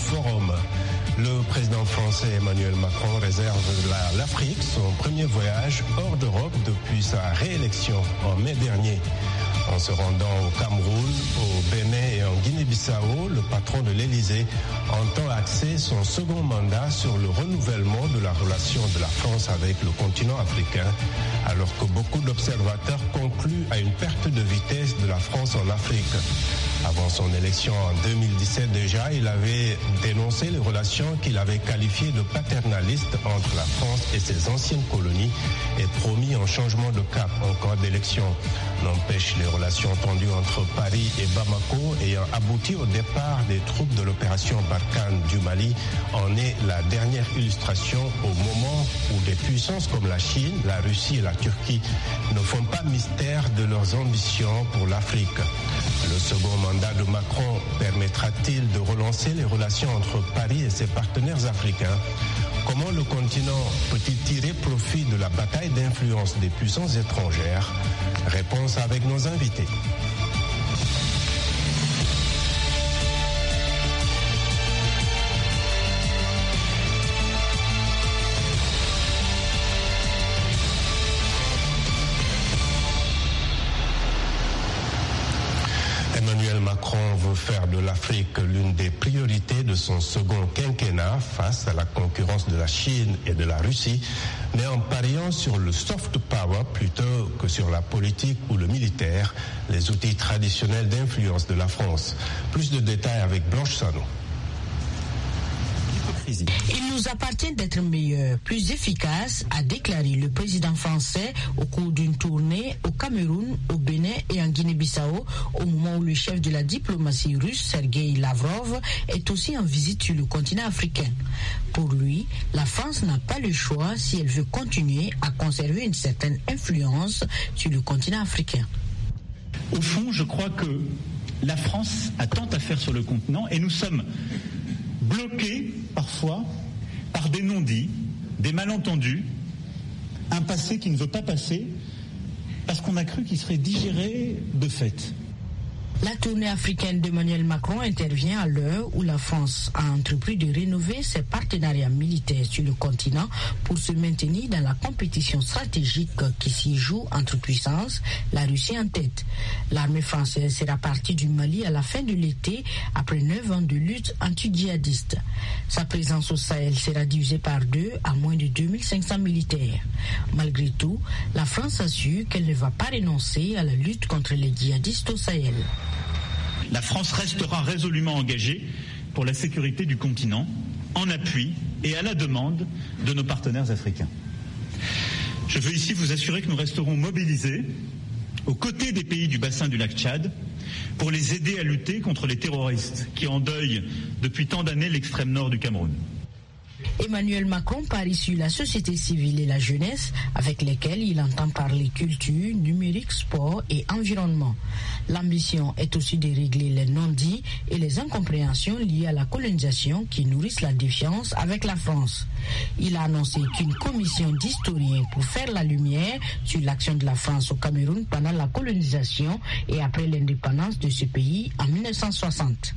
Forum. Le président français Emmanuel Macron réserve à l'Afrique son premier voyage hors d'Europe depuis sa réélection en mai dernier. En se rendant au Cameroun, au Bénin et en Guinée-Bissau, le patron de l'Élysée entend axer son second mandat sur le renouvellement de la relation de la France avec le continent africain, alors que beaucoup d'observateurs concluent à une perte de vitesse de la France en Afrique. Avant son élection en 2017 déjà, il avait dénoncé les relations qu'il avait qualifiées de paternalistes entre la France et ses anciennes colonies et promis un changement de cap en cas d'élection. N'empêche, les relations tendues entre Paris et Bamako ayant abouti au départ des troupes de l'opération Barkhane du Mali en est la dernière illustration au moment où des puissances comme la Chine, la Russie et la Turquie ne font pas mystère de leurs ambitions pour l'Afrique. Le second mandat de Macron permettra-t-il de relancer les relations entre Paris et ses partenaires africains? Comment le continent peut-il tirer profit de la bataille d'influence des puissances étrangères? Réponse avec nos invités. Emmanuel Macron veut faire de l'Afrique l'une des priorités de son second quinquennat face à la concurrence de la Chine et de la Russie, mais en pariant sur le soft power plutôt que sur la politique ou le militaire, les outils traditionnels d'influence de la France. Plus de détails avec Blanche Sano. Il nous appartient d'être meilleurs, plus efficaces, a déclaré le président français au cours d'une tournée au Cameroun, au Bénin et en Guinée-Bissau, au moment où le chef de la diplomatie russe, Sergueï Lavrov, est aussi en visite sur le continent africain. Pour lui, la France n'a pas le choix si elle veut continuer à conserver une certaine influence sur le continent africain. Au fond, je crois que la France a tant à faire sur le continent et nous sommes bloqués parfois par des non-dits, des malentendus, un passé qui ne veut pas passer parce qu'on a cru qu'il serait digéré de fait. La tournée africaine d'Emmanuel Macron intervient à l'heure où la France a entrepris de rénover ses partenariats militaires sur le continent pour se maintenir dans la compétition stratégique qui s'y joue entre puissances, la Russie en tête. L'armée française sera partie du Mali à la fin de l'été après 9 ans de lutte anti-djihadiste. Sa présence au Sahel sera divisée par 2 à moins de 2500 militaires. Malgré tout, la France assure qu'elle ne va pas renoncer à la lutte contre les djihadistes au Sahel. La France restera résolument engagée pour la sécurité du continent, en appui et à la demande de nos partenaires africains. Je veux ici vous assurer que nous resterons mobilisés aux côtés des pays du bassin du lac Tchad pour les aider à lutter contre les terroristes qui endeuillent depuis tant d'années l'extrême nord du Cameroun. Emmanuel Macron parie sur la société civile et la jeunesse avec lesquelles il entend parler culture, numérique, sport et environnement. L'ambition est aussi de régler les non-dits et les incompréhensions liées à la colonisation qui nourrissent la défiance avec la France. Il a annoncé qu'une commission d'historiens pour faire la lumière sur l'action de la France au Cameroun pendant la colonisation et après l'indépendance de ce pays en 1960.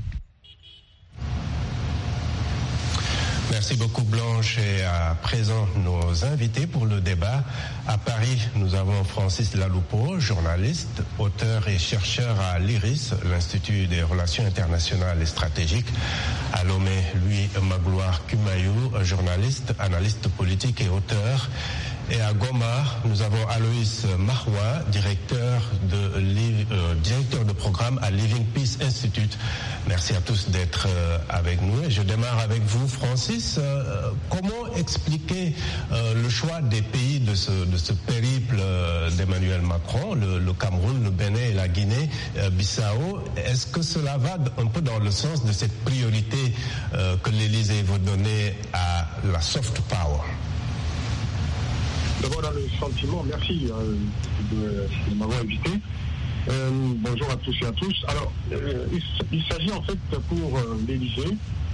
Merci beaucoup Blanche et à présent nos invités pour le débat. À Paris, nous avons Francis Laloupeau, journaliste, auteur et chercheur à l'IRIS, l'Institut des Relations Internationales et Stratégiques. À Lomé, lui, Magloire Kumayou, journaliste, analyste politique et auteur. Et à Goma, nous avons Aloïs Maroua, directeur de programme à Living Peace Institute. Merci à tous d'être avec nous. Et je démarre avec vous, Francis. Comment expliquer le choix des pays de ce périple d'Emmanuel Macron, le Cameroun, le Bénin et la Guinée-Bissau? Est-ce que cela va un peu dans le sens de cette priorité que l'Élysée veut donner à la soft power? D'abord, dans le sentiment, merci de m'avoir invité. Bonjour à tous et à tous. Alors, il s'agit en fait pour l'Élysée